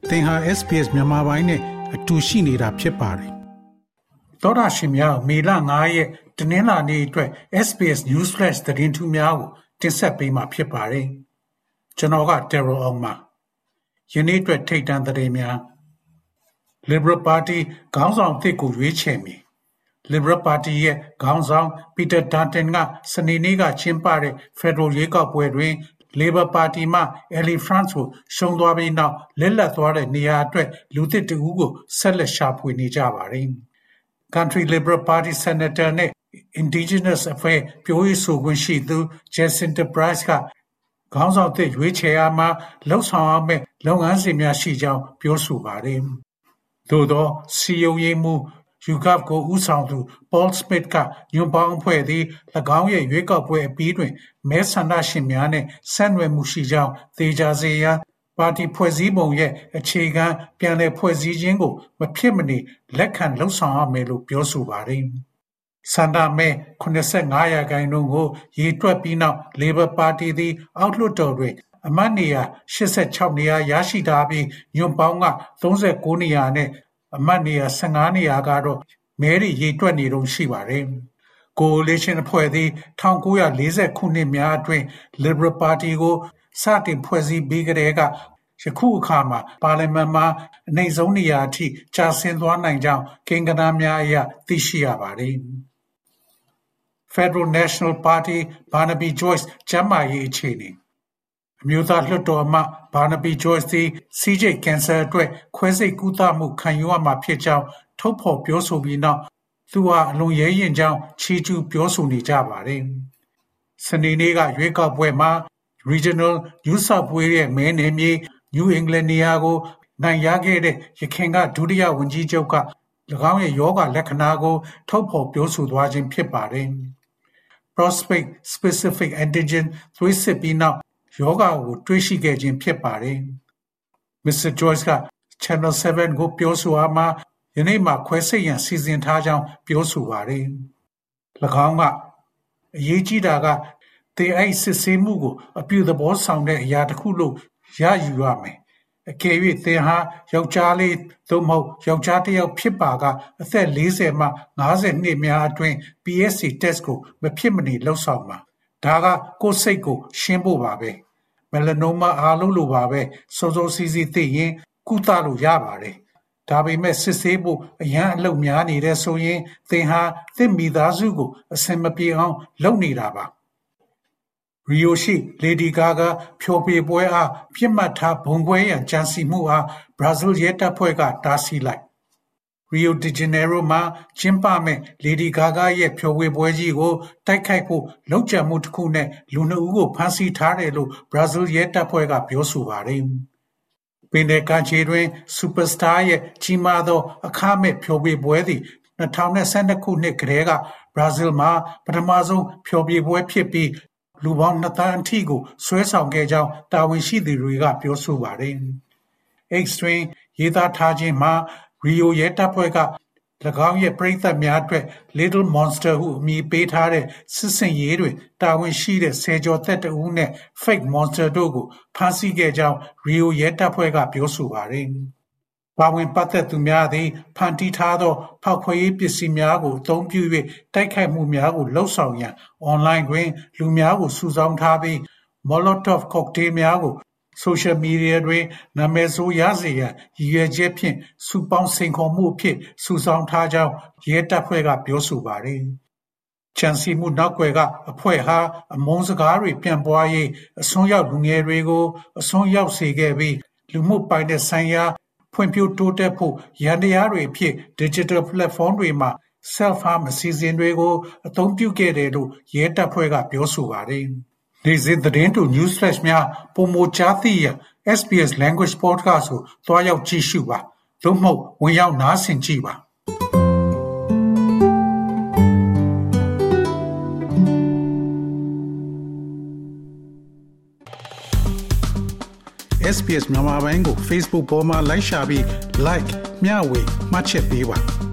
သင်ဟာ SPS မြန်မာပိုင်းနဲ့အတူရှိနေတာဖြစ်ပါတယ်။သောတာရှင်များမေလ9ရက်တနင်္လာနေ့အတွက် SPS News Flash သတင်းထူးများကိုတင်ဆက်ပေးမှာဖြစ်ပါတယ်။ကျွန်တော်က Terrell အောင်ပါ။ယနေ့အတွက်ထိပ်တန်းသတင်းများ Liberal Party ခေါင်းဆောင်အသစ်ကိုရွေးချယ်မည်။ Liberal Party ရဲ့ခေါင်းဆောင် Peter Dutton ကစနေနေ့ကကျင်းပတဲ့ Federal ရွေးကောက်ပွဲတွင်Labour Party မှ Ellie France ကိုရှုံးသွားပြီးနောက်လက်လတ်သွားတဲ့နေရာအတွက်လူသစ်တဦးကိုဆက်လက်ရှာဖွေနေကြပါတယ်။ Country Liberal Party Senator နဲ့ Indigenous Affairs ပြောရေးဆိုခွင့်ရှိသူ Jacinta Price ကခေါင်းဆောင်သစ်ရွေးချယ်ရာမှာလှုပ်ဆောင်ရမယ့်လုပ်ငန်းစဉ်များရှိကြောင်းပြောဆိုပါတယ်။သို့သောစီယုံရေးမှုYouGov ကိုဦးဆောင်သူ Paul Smith ကညွန့်ပေါင်းအဖွဲ့သည်၎င်းရဲ့ရွေးကောက်ပွဲအပြီးတွင်မဲဆန္ဒရှင်များနဲ့ဆက်နွယ်မှုရှိကြောင်းသေချာစေရန်ပါတီဖွဲ့စည်းပုံရဲ့အခြေခံပြန်လည်ဖွဲ့စည်းခြင်းကိုမဖြစ်မနေလက်ခံလှုပ်ဆောင်ရမယ်လို့ပြောဆိုပါတယ်။ဆန္ဒမဲ85%ကိုရေတွက်ပြီးနောက် Labour Party သည်အောက်လွှတ်တော်တွင်အမတ်နေရာ86နေရာရရှိထားပြီးညွန့်ပေါင်းက39နေရာနဲ့အမတ်နေရာ15နေရာကတော့မဲတွေရေတွက်နေတုန်းရှိပါတယ်။ Coalition အဖွဲ့သည်1940ခုနှစ်များအတွင်း Liberal Party ကိုစတင်ဖွဲ့စည်းပြီးကတည်းကယခုအခါမှာပါလီမန်မှာအနိမ့်ဆုံးနေရာအထိကျဆင်းသွားနိုင်ကြောင်းကိန်းဂဏန်းများအရသိရှိရပါတယ်။ Federal National Party Barnaby Joyce ကျန်းမာရေးအခြေအနေအမျိုးသားလွှတ်တော်အမတ် Barnaby Joyce သည် CJ ကင်ဆာအတွက်ခွဲစိတ်ကုသမှုခံယူရမှာဖြစ်ကြောင်းထုတ်ဖော်ပြောဆိုပြီးနောက်သူဟာအလွန်ရဲရင်ကြောင်းချီးကျူးပြောဆိုနေကြပါတယ်။စနေနေ့ကရွေးကောက်ပွဲမှာ Regional New South Wales ရဲ့မဲနယ်မြေ New England နေရာကိုနိုင်ရခဲ့တဲ့ယခင်ကဒုတိယဝန်ကြီးချုပ်က၎င်းရဲ့ယောဂလက္ခဏာကိုထုတ်ဖော်ပြောဆိုသွားခြင်းဖြစ်ပါတယ်။ Prostate Specific Antigen သွေးစစ်ပြီးနောက်ယောဂကိုတွေးရှိခဲ့ခြင်းဖြစ်ပါတယ်။ Mr. Joyce က Channel 7ကိုပြောဆိုအားမှာယနေ့မှခွဲစိတ်ရန်စီစဉ်ထားကြောင်းပြောဆိုပါတယ်။၎င်းကအရေးကြီးတာကသင်အဲ့စစ်ဆေးမှုကိုအပြုသဘောဆောင်တဲ့အရာတစ်ခုလို့ရယူရမယ်။အကယ်၍သင်ဟာယောက်ျားလေးသို့မဟုတ်ယောက်ျားတစ်ယောက်ဖြစ်ပါကအသက်40မှ50နှစ်များအတွင်း PSA test ကိုမဖြစ်မနေလှုပ်ဆောင်ပါ။ဒါကကိုယ်စိတ်ကိုရှင်းဖို့ပါပဲ။ Melanoma အားလုံးလိုပါပဲစောစောစီးစီးသိရင်ကုသလို့ရပါတယ်။ဒါပေမဲ့စစ်ဆေးဖို့အရန်အလုပ်များနေတဲ့ဆိုရင်သင်ဟာသင်မိသားစုကိုအဆင်မပြေအောင်လုပ်နေတာပါ။ Rio ရှိ Lady Gaga ဖျော်ဖြေပွဲအားပြစ်မှတ်ထားဘုံခွဲရန်ကြံစီမှုအားဘရာဇီးရဲတပ်ဖွဲ့ကတားဆီးလိုက်Rio de Janeiro မှာကျင်းပမဲ့ Lady Gaga ရဲ့ဖျော်ဖြေပွဲကြီးကိုတိုက်ခိုက်ဖို့လုပ်ကြံမှုတစ်ခုနဲ့လူ2ဦးကိုဖမ်းဆီးထားတယ်လို့ဘရာဇီးရဲတပ်ဖွဲ့ကပြောဆိုပါတယ်။ပင်လယ်ကမ်းခြေတွင် Superstar ရဲ့ကြီးမားသောအခမဲ့ဖျော်ဖြေပွဲသည်2012ခုနှစ်ကတည်းကဘရာဇီးမှာပထမဆုံးဖျော်ဖြေပွဲဖြစ်ပြီးလူပေါင်း2သန်းအထိကိုဆွဲဆောင်ခဲ့ကြောင်းတာဝန်ရှိသူတွေကပြောဆိုပါတယ်။ X တွင်ရေးသားထားခြင်းမှာRio ရဲတပ်ဖွဲ့က၎င်းရဲ့ပရိသတ်များအတွက် Little Monster ဟုအမည်ပေးထားတဲ့စစ်စင်ရေးတွင်တာဝန်ရှိတဲ့ဆယ်ကျော်သက်တဦးနဲ့ Fake Monster တို့ကိုဖမ်းဆီးခဲ့ကြောင်း Rio ရဲတပ်ဖွဲ့ကပြောဆိုပါတယ်။ပါဝင်ပတ်သက်သူများသည်ဖန်တီးထားသောဖောက်ခွဲရေးပစ္စည်းများကိုအသုံးပြု၍တိုက်ခိုက်မှုများကိုလှုပ်ဆောင်ရန်အွန်လိုင်းတွင်လူများကိုစုဆောင်းထားပြီး Molotov cocktail များကိုဆိုရှယ်မီဒီယာတွင်နာမည်ဆိုးရစေရန်ရည်ရွယ်ချက်ဖြင့်စုပေါင်းစိန်ခေါ်မှုအဖြစ်စုဆောင်းထားကြောင်းရဲတပ်ဖွဲ့ကပြောဆိုပါတယ်။ချန်စီမှုနောက်ွယ်ကအဖွဲ့ဟာအမုန်းစကားတွေပြန့်ပွားရေးအစွန်းရောက်လူငယ်တွေကိုအစွန်းရောက်စေခဲ့ပြီးလူမှုပိုင်တဲ့ဆိုင်ရာဖွံ့ဖြိုးတိုးတက်ဖို့ရန်တရားတွေအဖြစ် Digital Platform တွေမှာ Self-harm အစီအစဉ်တွေကိုအသုံးပြုခဲ့တယ်လို့ရဲတပ်ဖွဲ့ကပြောဆိုပါတယ်။ဒီစစ်သတင်းတူ News Flash များပုံမကြားသိရ SBS Language Podcast ကိုတွားရောက်ကြည့်ရှုပါသို့မဟုတ်ဝင်ရောက်နားဆင်ကြည့်ပါSBS မြန်မာပိုင်းကို Facebook ပေါ်မှာ like ရှာပြီး like မျှဝေမှတ်ချက်ပေးပါ